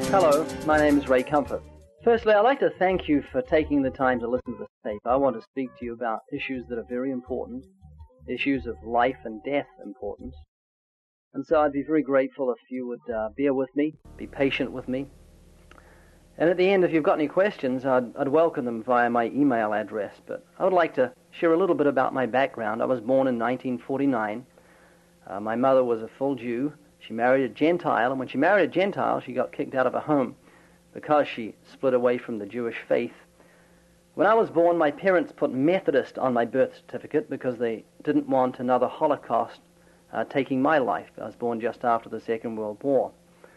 Hello, my name is Ray Comfort. Firstly, I'd like to thank you for taking the time to listen to this tape. I want to speak to you about issues that are very important, issues of life and death importance. And so I'd be very grateful if you would bear with me, be patient with me. And at the end, if you've got any questions, I'd welcome them via my email address. But I would like to share a little bit about my background. I was born in 1949. My mother was a full Jew. She married a Gentile, and when she married a Gentile, she got kicked out of her home because she split away from the Jewish faith. When I was born, my parents put Methodist on my birth certificate because they didn't want another Holocaust taking my life. I was born just after the Second World War.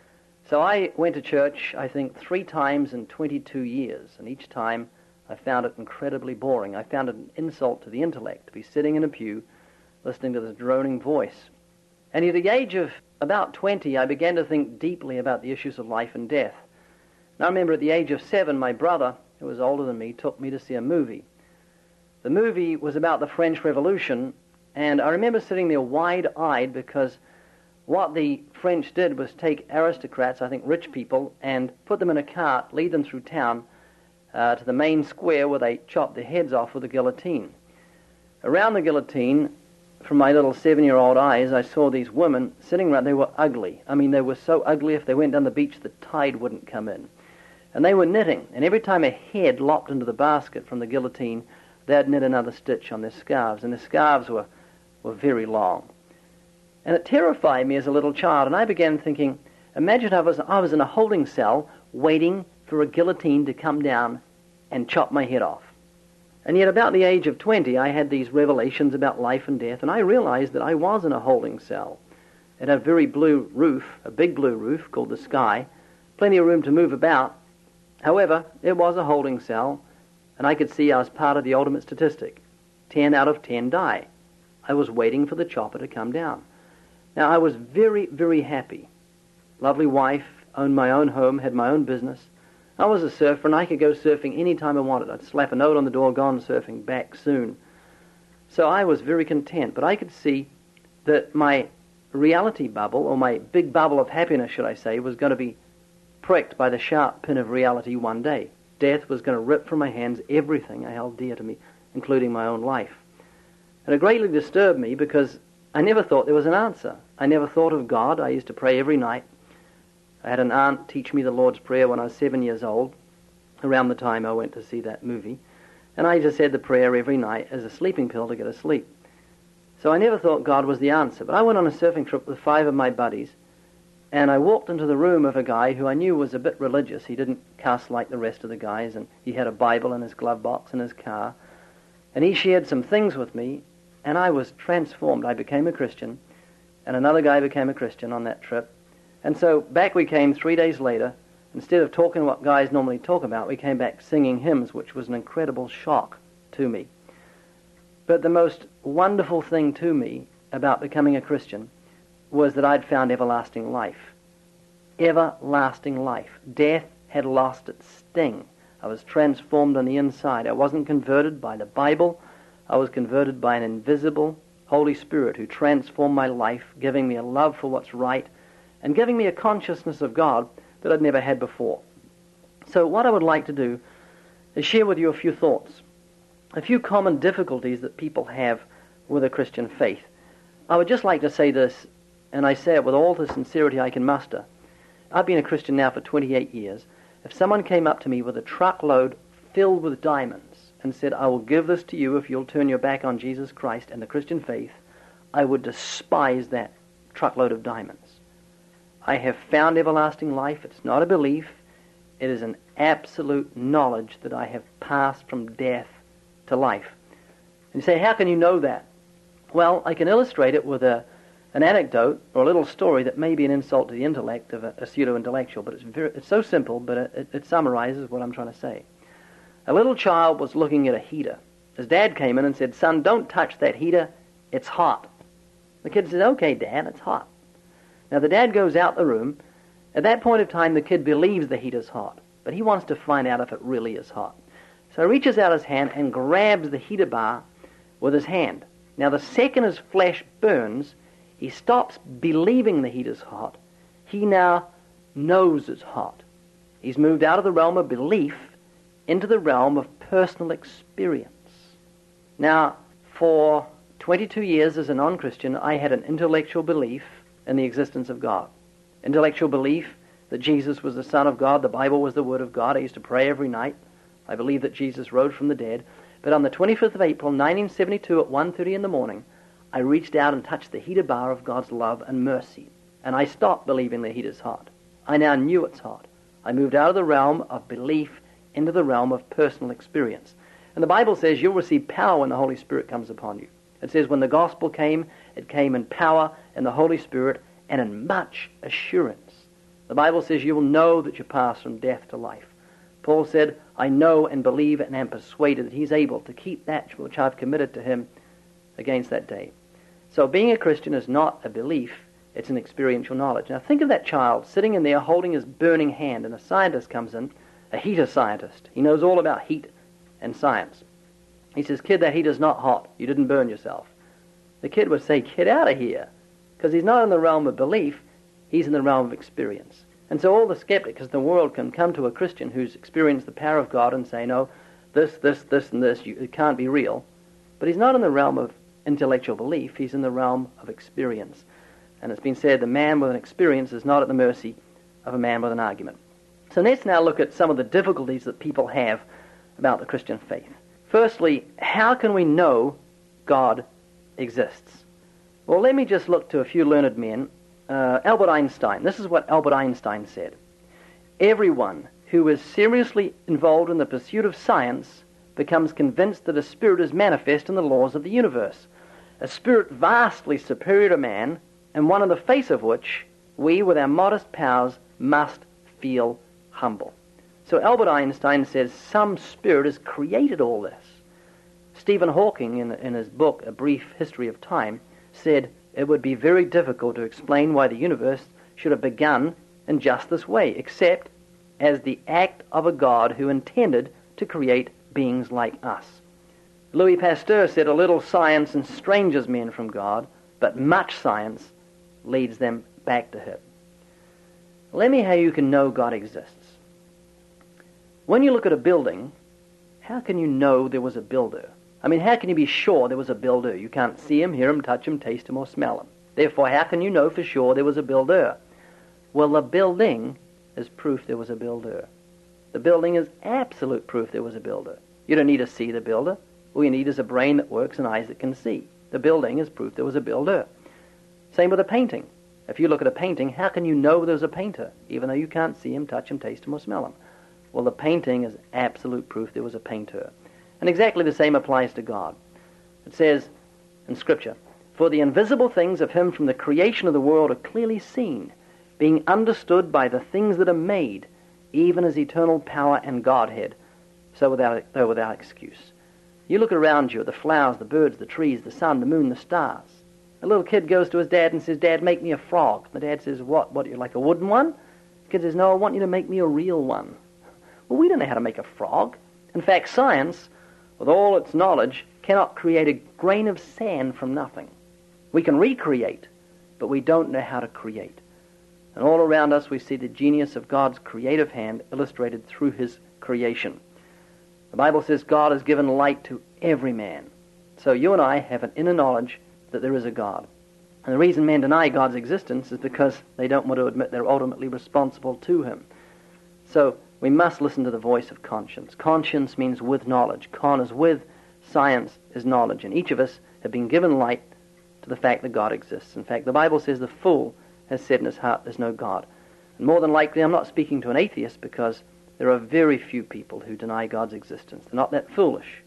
So I went to church, I think, 3 times in 22 years, and each time I found it incredibly boring. I found it an insult to the intellect to be sitting in a pew listening to this droning voice. And at the age of about 20, I began to think deeply about the issues of life and death. And I remember at the age of 7, my brother, who was older than me, took me to see a movie. The movie was about the French Revolution, and I remember sitting there wide-eyed because what the French did was take aristocrats, I think rich people, and put them in a cart, lead them through town to the main square where they chopped their heads off with a guillotine. Around the guillotine, from my little 7-year-old eyes, I saw these women sitting around. They were ugly. I mean, they were so ugly if they went down the beach, the tide wouldn't come in. And they were knitting, and every time a head lopped into the basket from the guillotine, they'd knit another stitch on their scarves, and their scarves were very long. And it terrified me as a little child, and I began thinking, imagine I was in a holding cell waiting for a guillotine to come down and chop my head off. And yet about the age of 20, I had these revelations about life and death, and I realized that I was in a holding cell. It had a very blue roof, a big blue roof called the sky, plenty of room to move about. However, it was a holding cell, and I could see I was part of the ultimate statistic. 10 out of 10 die. I was waiting for the chopper to come down. Now, I was very, very happy. Lovely wife, owned my own home, had my own business. I was a surfer, and I could go surfing any time I wanted. I'd slap a note on the door, gone surfing, back soon. So I was very content, but I could see that my reality bubble, or my big bubble of happiness, should I say, was going to be pricked by the sharp pin of reality one day. Death was going to rip from my hands everything I held dear to me, including my own life. And it greatly disturbed me because I never thought there was an answer. I never thought of God. I used to pray every night. I had an aunt teach me the Lord's Prayer when I was 7 years old, around the time I went to see that movie. And I just said the prayer every night as a sleeping pill to get asleep. So I never thought God was the answer. But I went on a surfing trip with 5 of my buddies, and I walked into the room of a guy who I knew was a bit religious. He didn't cuss like the rest of the guys, and he had a Bible in his glove box in his car. And he shared some things with me, and I was transformed. I became a Christian, and another guy became a Christian on that trip. And so back we came 3 days later. Instead of talking what guys normally talk about, we came back singing hymns, which was an incredible shock to me. But the most wonderful thing to me about becoming a Christian was that I'd found everlasting life. Everlasting life. Death had lost its sting. I was transformed on the inside. I wasn't converted by the Bible. I was converted by an invisible Holy Spirit who transformed my life, giving me a love for what's right, and giving me a consciousness of God that I'd never had before. So what I would like to do is share with you a few thoughts, a few common difficulties that people have with a Christian faith. I would just like to say this, and I say it with all the sincerity I can muster. I've been a Christian now for 28 years. If someone came up to me with a truckload filled with diamonds and said, I will give this to you if you'll turn your back on Jesus Christ and the Christian faith, I would despise that truckload of diamonds. I have found everlasting life. It's not a belief. It is an absolute knowledge that I have passed from death to life. And you say, how can you know that? Well, I can illustrate it with an anecdote or a little story that may be an insult to the intellect of a pseudo-intellectual, but it's so simple, but it summarizes what I'm trying to say. A little child was looking at a heater. His dad came in and said, son, don't touch that heater. It's hot. The kid said, okay, Dad, it's hot. Now, the dad goes out the room. At that point of time, the kid believes the heater's hot, but he wants to find out if it really is hot. So he reaches out his hand and grabs the heater bar with his hand. Now, the second his flesh burns, he stops believing the heater's hot. He now knows it's hot. He's moved out of the realm of belief into the realm of personal experience. Now, for 22 years as a non-Christian, I had an intellectual belief in the existence of God. Intellectual belief that Jesus was the Son of God, the Bible was the Word of God. I used to pray every night. I believed that Jesus rose from the dead. But on the 25th of April, 1972, at 1:30 in the morning, I reached out and touched the heated bar of God's love and mercy. And I stopped believing the heat is hot. I now knew it's hot. I moved out of the realm of belief into the realm of personal experience. And the Bible says you'll receive power when the Holy Spirit comes upon you. It says when the gospel came, it came in power and the Holy Spirit and in much assurance. The Bible says you will know that you pass from death to life. Paul said, I know and believe and am persuaded that he's able to keep that which I've committed to him against that day. So being a Christian is not a belief, it's an experiential knowledge. Now think of that child sitting in there holding his burning hand, and a scientist comes in, a heater scientist. He knows all about heat and science. He says, kid, that heater's not hot. You didn't burn yourself. The kid would say, get out of here, because he's not in the realm of belief, he's in the realm of experience. And so all the skeptics in the world can come to a Christian who's experienced the power of God and say, no, this, and this, it can't be real. But he's not in the realm of intellectual belief, he's in the realm of experience. And it's been said, the man with an experience is not at the mercy of a man with an argument. So let's now look at some of the difficulties that people have about the Christian faith. Firstly, how can we know God exists? Well, let me just look to a few learned men. Albert Einstein. This is what Albert Einstein said. Everyone who is seriously involved in the pursuit of science becomes convinced that a spirit is manifest in the laws of the universe, a spirit vastly superior to man, and one on the face of which we, with our modest powers, must feel humble. So Albert Einstein says some spirit has created all this. Stephen Hawking, in his book, A Brief History of Time, said it would be very difficult to explain why the universe should have begun in just this way, except as the act of a God who intended to create beings like us. Louis Pasteur said a little science estranges men from God, but much science leads them back to him. Let me how you can know God exists. When you look at a building, how can you know there was a builder? I mean, how can you be sure there was a builder? You can't see him, hear him, touch him, taste him, or smell him. Therefore, how can you know for sure there was a builder? Well, the building is proof there was a builder. The building is absolute proof there was a builder. You don't need to see the builder. All you need is a brain that works and eyes that can see. The building is proof there was a builder. Same with a painting. If you look at a painting, how can you know there's a painter, even though you can't see him, touch him, taste him, or smell him? Well, the painting is absolute proof there was a painter. And exactly the same applies to God. It says in Scripture, for the invisible things of him from the creation of the world are clearly seen, being understood by the things that are made, even as eternal power and Godhead, so without excuse. You look around you at the flowers, the birds, the trees, the sun, the moon, the stars. A little kid goes to his dad and says, Dad, make me a frog. The dad says, what, you like a wooden one? The kid says, no, I want you to make me a real one. Well, we don't know how to make a frog. In fact, science, with all its knowledge, cannot create a grain of sand from nothing. We can recreate, but we don't know how to create. And all around us we see the genius of God's creative hand illustrated through his creation. The Bible says God has given light to every man. So you and I have an inner knowledge that there is a God. And the reason men deny God's existence is because they don't want to admit they're ultimately responsible to him. So we must listen to the voice of conscience. Conscience means with knowledge. Con is with, science is knowledge. And each of us have been given light to the fact that God exists. In fact, the Bible says the fool has said in his heart there's no God. And more than likely, I'm not speaking to an atheist because there are very few people who deny God's existence. They're not that foolish.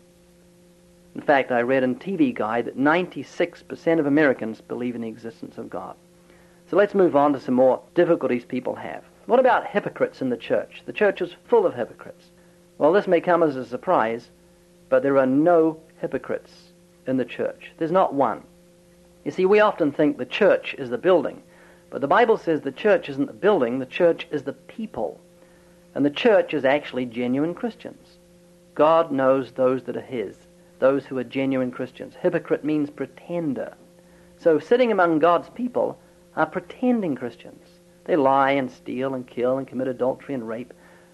In fact, I read in TV Guide that 96% of Americans believe in the existence of God. So let's move on to some more difficulties people have. What about hypocrites in the church? The church is full of hypocrites. Well, this may come as a surprise, but there are no hypocrites in the church. There's not one. You see, we often think the church is the building, but the Bible says the church isn't the building, the church is the people. And the church is actually genuine Christians. God knows those that are his, those who are genuine Christians. Hypocrite means pretender. So sitting among God's people are pretending Christians. They lie and steal and kill and commit adultery and rape.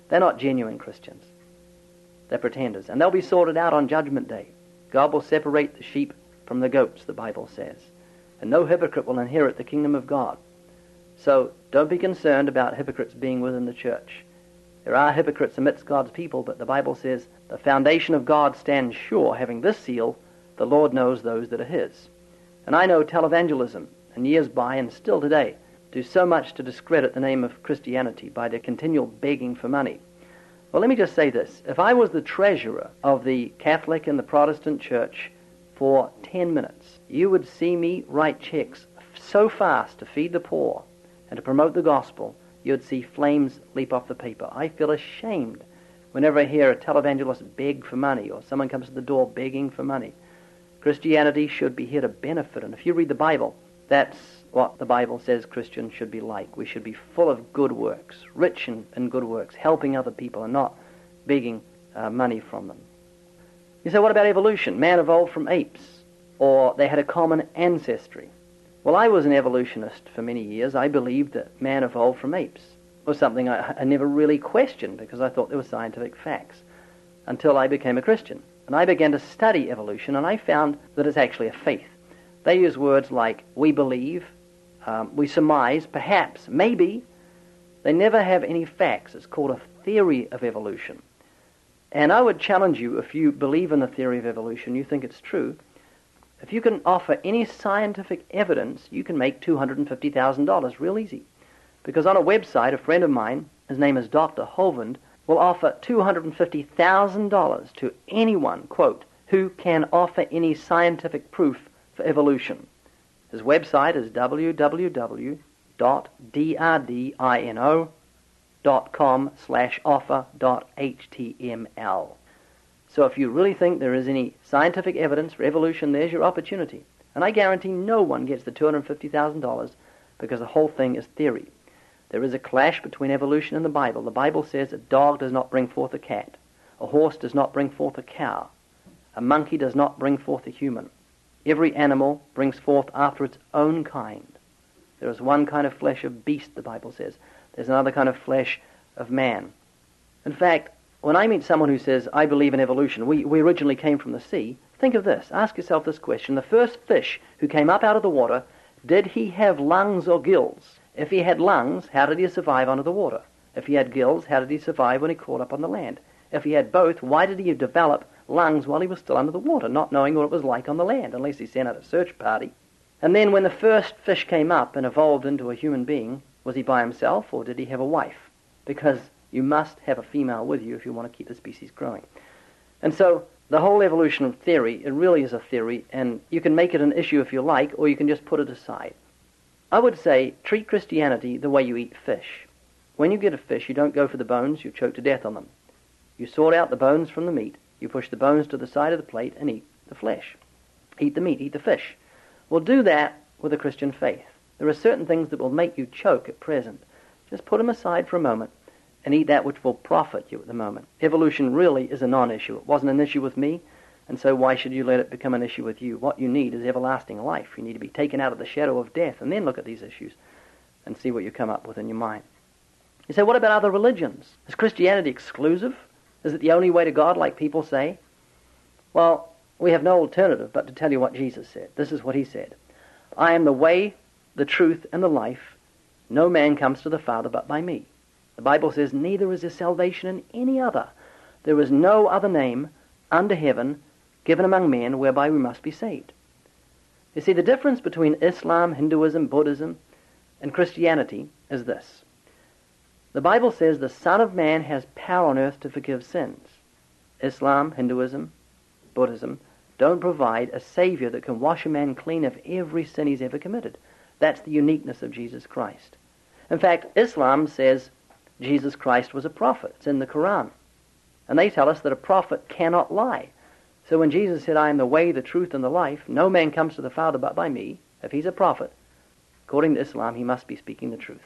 They're not genuine Christians. They're pretenders. And they'll be sorted out on Judgment Day. God will separate the sheep from the goats, the Bible says. And no hypocrite will inherit the kingdom of God. So don't be concerned about hypocrites being within the church. There are hypocrites amidst God's people, but the Bible says the foundation of God stands sure, having this seal, the Lord knows those that are his. And I know televangelism, and years by and still today, do so much to discredit the name of Christianity by their continual begging for money. Well, let me just say this. If I was the treasurer of the Catholic and the Protestant church for 10 minutes, you would see me write checks so fast to feed the poor and to promote the gospel, you'd see flames leap off the paper. I feel ashamed whenever I hear a televangelist beg for money or someone comes to the door begging for money. Christianity should be here to benefit, and if you read the Bible, that's what the Bible says Christians should be like. We should be full of good works, rich in good works, helping other people and not begging money from them. You say, what about evolution? Man evolved from apes, or they had a common ancestry. Well, I was an evolutionist for many years. I believed that man evolved from apes. It was something I never really questioned because I thought there were scientific facts until I became a Christian. And I began to study evolution, and I found that it's actually a faith. They use words like we believe, we surmise, perhaps, maybe. They never have any facts. It's called a theory of evolution. And I would challenge you, if you believe in the theory of evolution, you think it's true, if you can offer any scientific evidence, you can make $250,000 real easy. Because on a website, a friend of mine, his name is Dr. Hovind, will offer $250,000 to anyone, quote, who can offer any scientific proof for evolution. His website is www.drdino.com/offer.html. So if you really think there is any scientific evidence for evolution, there's your opportunity. And I guarantee no one gets the $250,000 because the whole thing is theory. There is a clash between evolution and the Bible. The Bible says a dog does not bring forth a cat. A horse does not bring forth a cow. A monkey does not bring forth a human. Every animal brings forth after its own kind. There is one kind of flesh of beast, the Bible says. There's another kind of flesh of man. In fact, when I meet someone who says, I believe in evolution, we originally came from the sea, think of this. Ask yourself this question. The first fish who came up out of the water, did he have lungs or gills? If he had lungs, how did he survive under the water? If he had gills, how did he survive when he crawled up on the land? If he had both, why did he develop lungs while he was still under the water, not knowing what it was like on the land, unless he sent out a search party? And then when the first fish came up and evolved into a human being, was he by himself or did he have a wife? Because you must have a female with you if you want to keep the species growing. And so the whole evolution theory, it really is a theory, and you can make it an issue if you like, or you can just put it aside. I would say treat Christianity the way you eat fish. When you get a fish, you don't go for the bones, you choke to death on them. You sort out the bones from the meat, you push the bones to the side of the plate and eat the flesh. Eat the meat, eat the fish. Well, do that with a Christian faith. There are certain things that will make you choke at present. Just put them aside for a moment and eat that which will profit you at the moment. Evolution really is a non-issue. It wasn't an issue with me, and so why should you let it become an issue with you? What you need is everlasting life. You need to be taken out of the shadow of death, and then look at these issues and see what you come up with in your mind. You say, what about other religions? Is Christianity exclusive? Is it the only way to God, like people say? Well, we have no alternative but to tell you what Jesus said. This is what he said. I am the way, the truth, and the life. No man comes to the Father but by me. The Bible says, neither is there salvation in any other. There is no other name under heaven given among men whereby we must be saved. You see, the difference between Islam, Hinduism, Buddhism, and Christianity is this. The Bible says the Son of Man has power on earth to forgive sins. Islam, Hinduism, Buddhism don't provide a Savior that can wash a man clean of every sin he's ever committed. That's the uniqueness of Jesus Christ. In fact, Islam says Jesus Christ was a prophet. It's in the Quran. And they tell us that a prophet cannot lie. So when Jesus said, I am the way, the truth, and the life, no man comes to the Father but by me, if he's a prophet, according to Islam, he must be speaking the truth.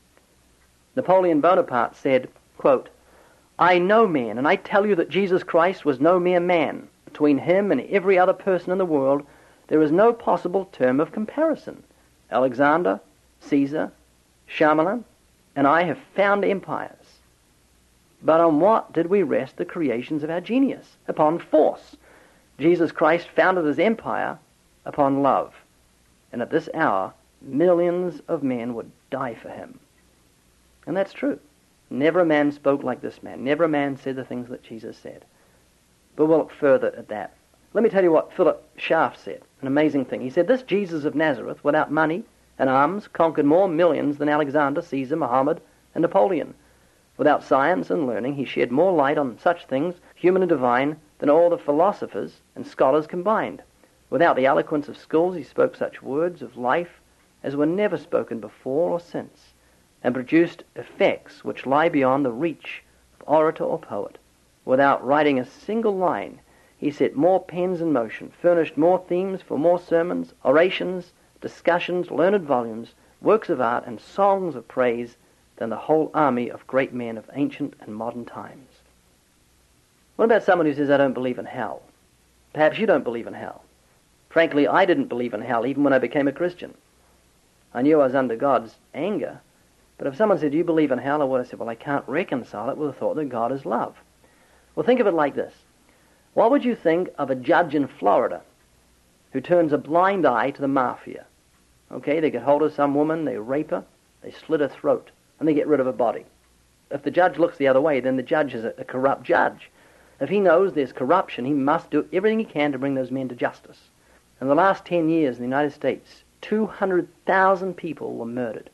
Napoleon Bonaparte said, quote, I know men, and I tell you that Jesus Christ was no mere man. Between him and every other person in the world, there is no possible term of comparison. Alexander, Caesar, Shyamalan, and I have found empires. But on what did we rest the creations of our genius? Upon force. Jesus Christ founded his empire upon love. And at this hour, millions of men would die for him. And that's true. Never a man spoke like this man. Never a man said the things that Jesus said. But we'll look further at that. Let me tell you what Philip Schaff said, an amazing thing. He said, this Jesus of Nazareth, without money and arms, conquered more millions than Alexander, Caesar, Muhammad, and Napoleon. Without science and learning, he shed more light on such things, human and divine, than all the philosophers and scholars combined. Without the eloquence of schools, he spoke such words of life as were never spoken before or since, and produced effects which lie beyond the reach of orator or poet. Without writing a single line, he set more pens in motion, furnished more themes for more sermons, orations, discussions, learned volumes, works of art, and songs of praise than the whole army of great men of ancient and modern times. What about someone who says, I don't believe in hell? Perhaps you don't believe in hell. Frankly, I didn't believe in hell even when I became a Christian. I knew I was under God's anger, but if someone said, you believe in hell, I would have said, well, I can't reconcile it with the thought that God is love. Well, think of it like this. What would you think of a judge in Florida who turns a blind eye to the mafia? Okay, they get hold of some woman, they rape her, they slit her throat, and they get rid of her body. If the judge looks the other way, then the judge is a corrupt judge. If he knows there's corruption, he must do everything he can to bring those men to justice. In the last 10 years in the United States, 200,000 people were murdered.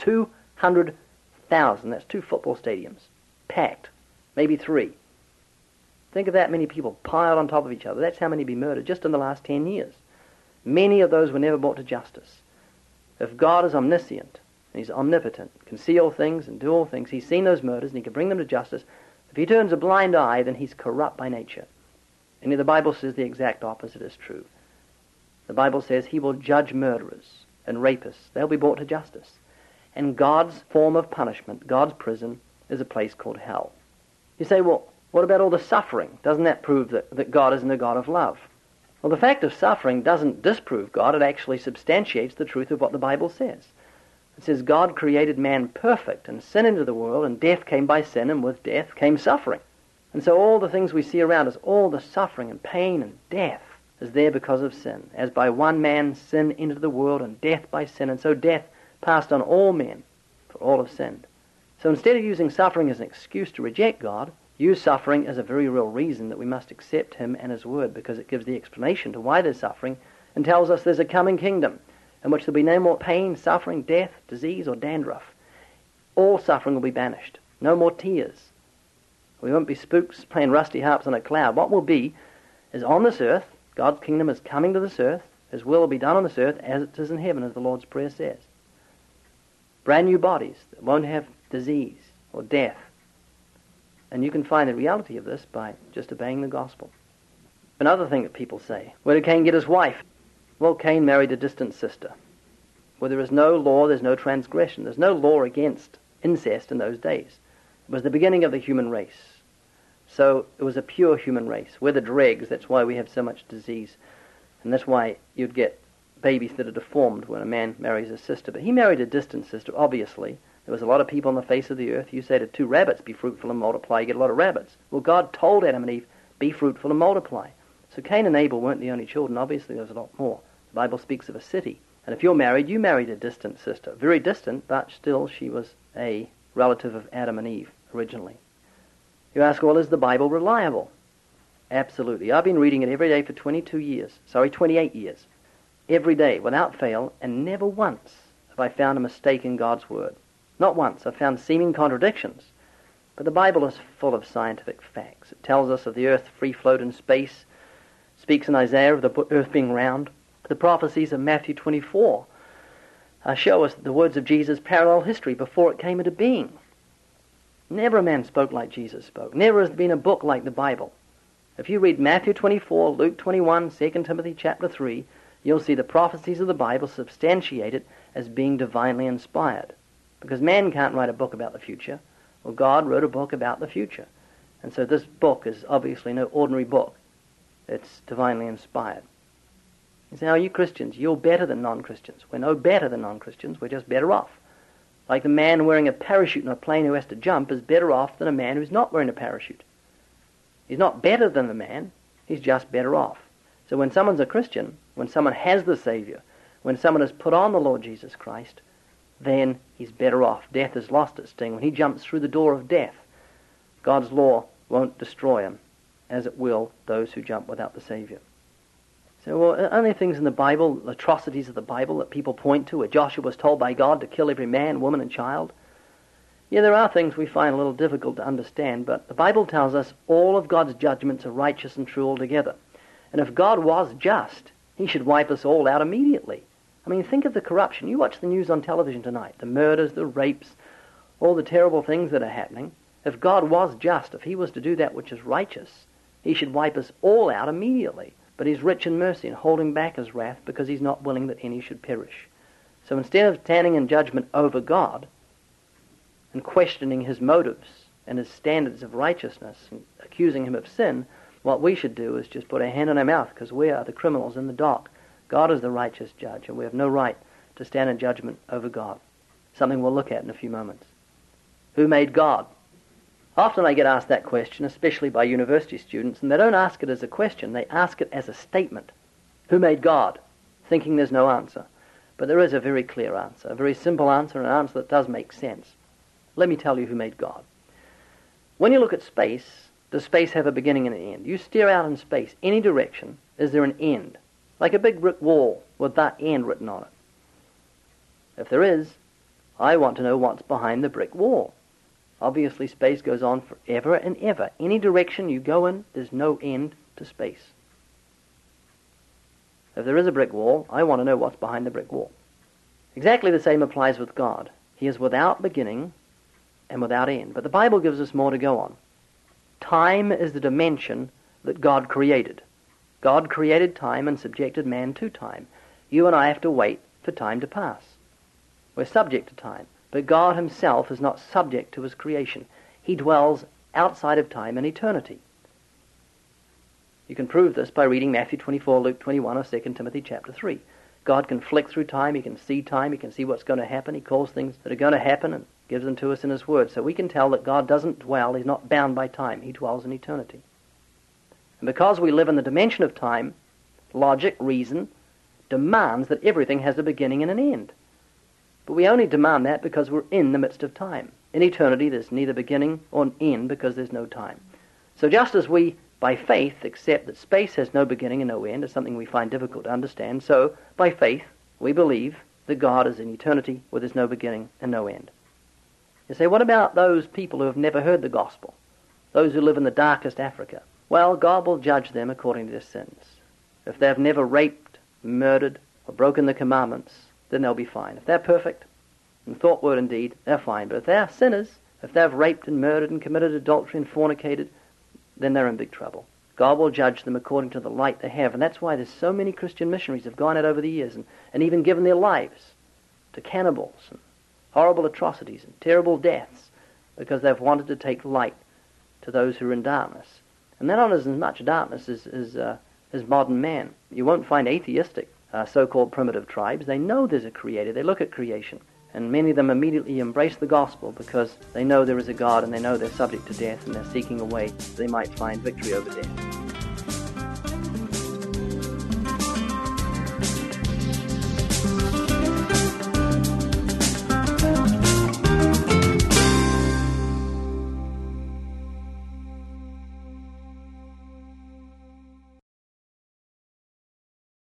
200,000. That's 2 football stadiums. Packed. Maybe 3. Think of that many people piled on top of each other. That's how many be murdered just in the last 10 years. Many of those were never brought to justice. If God is omniscient, and he's omnipotent, can see all things and do all things, he's seen those murders and he can bring them to justice. If he turns a blind eye, then he's corrupt by nature. And the Bible says the exact opposite is true. The Bible says he will judge murderers and rapists. They'll be brought to justice. And God's form of punishment, God's prison, is a place called hell. You say, well, what about all the suffering? Doesn't that prove that God isn't a God of love? Well, the fact of suffering doesn't disprove God. It actually substantiates the truth of what the Bible says. It says God created man perfect, and sin into the world, and death came by sin, and with death came suffering. And so all the things we see around us, all the suffering and pain and death is there because of sin. As by one man sin entered the world, and death by sin, and so death passed on all men, for all have sinned. So instead of using suffering as an excuse to reject God, use suffering as a very real reason that we must accept him and his word, because it gives the explanation to why there's suffering and tells us there's a coming kingdom in which there'll be no more pain, suffering, death, disease, or dandruff. All suffering will be banished. No more tears. We won't be spooks playing rusty harps on a cloud. What will be is on this earth, God's kingdom is coming to this earth. His will be done on this earth as it is in heaven, as the Lord's Prayer says. Brand new bodies that won't have disease or death. And you can find the reality of this by just obeying the gospel. Another thing that people say, where did Cain get his wife? Well, Cain married a distant sister. Where there is no law, there's no transgression. There's no law against incest in those days. It was the beginning of the human race. So it was a pure human race. We're the dregs, that's why we have so much disease. And that's why you'd get babies that are deformed when a man marries a sister. But he married a distant sister, obviously. There was a lot of people on the face of the earth. You say to 2 rabbits, be fruitful and multiply, you get a lot of rabbits. Well, God told Adam and Eve, be fruitful and multiply. So Cain and Abel weren't the only children. Obviously, there was a lot more. The Bible speaks of a city. And if you're married, you married a distant sister. Very distant, but still she was a relative of Adam and Eve originally. You ask, well, is the Bible reliable? Absolutely. I've been reading it every day for 28 years. Every day, without fail, and never once have I found a mistake in God's Word. Not once. I've found seeming contradictions. But the Bible is full of scientific facts. It tells us of the earth free float in space, speaks in Isaiah of the earth being round. The prophecies of Matthew 24 show us that the words of Jesus parallel history before it came into being. Never a man spoke like Jesus spoke. Never has been a book like the Bible. If you read Matthew 24, Luke 21, 2 Timothy chapter 3, you'll see the prophecies of the Bible substantiated as being divinely inspired. Because man can't write a book about the future. Well, God wrote a book about the future. And so this book is obviously no ordinary book. It's divinely inspired. You say, oh, you Christians, you're better than non-Christians. We're no better than non-Christians. We're just better off. Like the man wearing a parachute in a plane who has to jump is better off than a man who's not wearing a parachute. He's not better than the man, he's just better off. So when someone's a Christian, when someone has the Savior, when someone has put on the Lord Jesus Christ, then he's better off. Death has lost its sting. When he jumps through the door of death, God's law won't destroy him, as it will those who jump without the Savior. So only things in the Bible, atrocities of the Bible that people point to, where Joshua was told by God to kill every man, woman, and child. Yeah, there are things we find a little difficult to understand, but the Bible tells us all of God's judgments are righteous and true altogether. And if God was just, he should wipe us all out immediately. I mean, think of the corruption. You watch the news on television tonight, the murders, the rapes, all the terrible things that are happening. If God was just, if he was to do that which is righteous, he should wipe us all out immediately. But he's rich in mercy and holding back his wrath because he's not willing that any should perish. So instead of standing in judgment over God and questioning his motives and his standards of righteousness and accusing him of sin, what we should do is just put our hand on our mouth, because we are the criminals in the dock. God is the righteous judge, and we have no right to stand in judgment over God. Something we'll look at in a few moments. Who made God? Often I get asked that question, especially by university students, and they don't ask it as a question, they ask it as a statement. Who made God? Thinking there's no answer. But there is a very clear answer, a very simple answer, an answer that does make sense. Let me tell you who made God. When you look at space, does space have a beginning and an end? You stare out in space, any direction, is there an end? Like a big brick wall with that end written on it. If there is, I want to know what's behind the brick wall. Obviously, space goes on forever and ever. Any direction you go in, there's no end to space. If there is a brick wall, I want to know what's behind the brick wall. Exactly the same applies with God. He is without beginning and without end. But the Bible gives us more to go on. Time is the dimension that God created. God created time and subjected man to time. You and I have to wait for time to pass. We're subject to time. But God himself is not subject to his creation. He dwells outside of time and eternity. You can prove this by reading Matthew 24, Luke 21, or 2 Timothy chapter 3. God can flick through time, he can see what's going to happen, he calls things that are going to happen and gives them to us in his word. So we can tell that God doesn't dwell, he's not bound by time, he dwells in eternity. And because we live in the dimension of time, logic, reason, demands that everything has a beginning and an end. But we only demand that because we're in the midst of time. In eternity, there's neither beginning or end because there's no time. So just as we, by faith, accept that space has no beginning and no end, is something we find difficult to understand, so by faith, we believe that God is in eternity where there's no beginning and no end. You say, what about those people who have never heard the gospel? Those who live in the darkest Africa? Well, God will judge them according to their sins. If they've never raped, murdered, or broken the commandments, then they'll be fine. If they're perfect, in thought, word, and deed, they're fine. But if they're sinners, if they've raped and murdered and committed adultery and fornicated, then they're in big trouble. God will judge them according to the light they have. And that's why there's so many Christian missionaries have gone out over the years and even given their lives to cannibals and horrible atrocities and terrible deaths because they've wanted to take light to those who are in darkness. And they're not as much darkness as modern man. You won't find atheistic so-called primitive tribes. They know there's a creator. They look at creation. And many of them immediately embrace the gospel because they know there is a God and they know they're subject to death and they're seeking a way they might find victory over death.